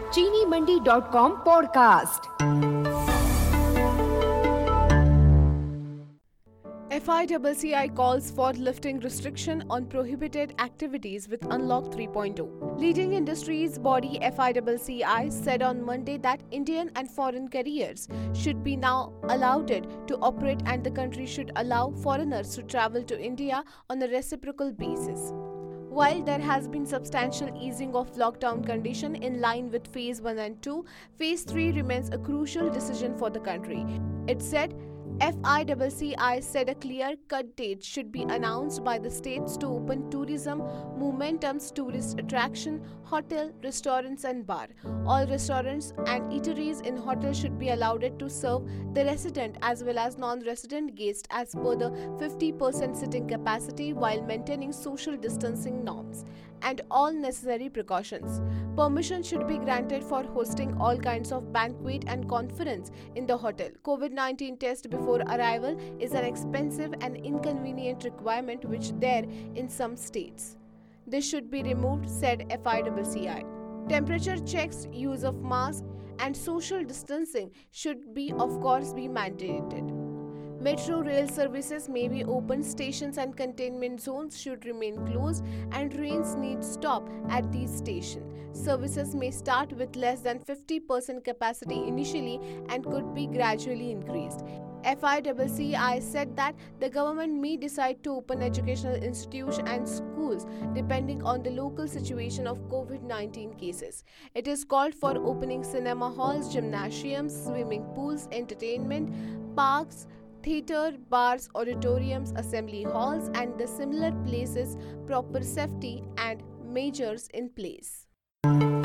चीनीमंडी.com podcast. FICCI calls for lifting restriction on prohibited activities with Unlock 3.0. Leading industries body FICCI said on Monday that Indian and foreign carriers should be now allowed to operate and the country should allow foreigners to travel to India on a reciprocal basis. While there has been substantial easing of lockdown condition in line with Phase 1 and 2, Phase 3 remains a crucial decision for the country. It said FICCI said a clear-cut date should be announced by the states to open tourism, momentum's tourist attraction, hotel, restaurants and bar. All restaurants and eateries in hotels should be allowed to serve the resident as well as non-resident guests as per the 50% sitting capacity while maintaining social distancing norms and all necessary precautions. Permission should be granted for hosting all kinds of banquet and conference in the hotel. COVID-19 test before arrival is an expensive and inconvenient requirement which there in some states. This should be removed, said FICCI. Temperature checks, use of masks and social distancing should be mandated. Metro rail services may be open, stations and containment zones should remain closed and trains need stop at these stations. Services may start with less than 50% capacity initially and could be gradually increased. FICCI said that the government may decide to open educational institutions and schools depending on the local situation of COVID-19 cases. It is called for opening cinema halls, gymnasiums, swimming pools, entertainment, parks, theatre, bars, auditoriums, assembly halls and the similar places, proper safety and measures in place.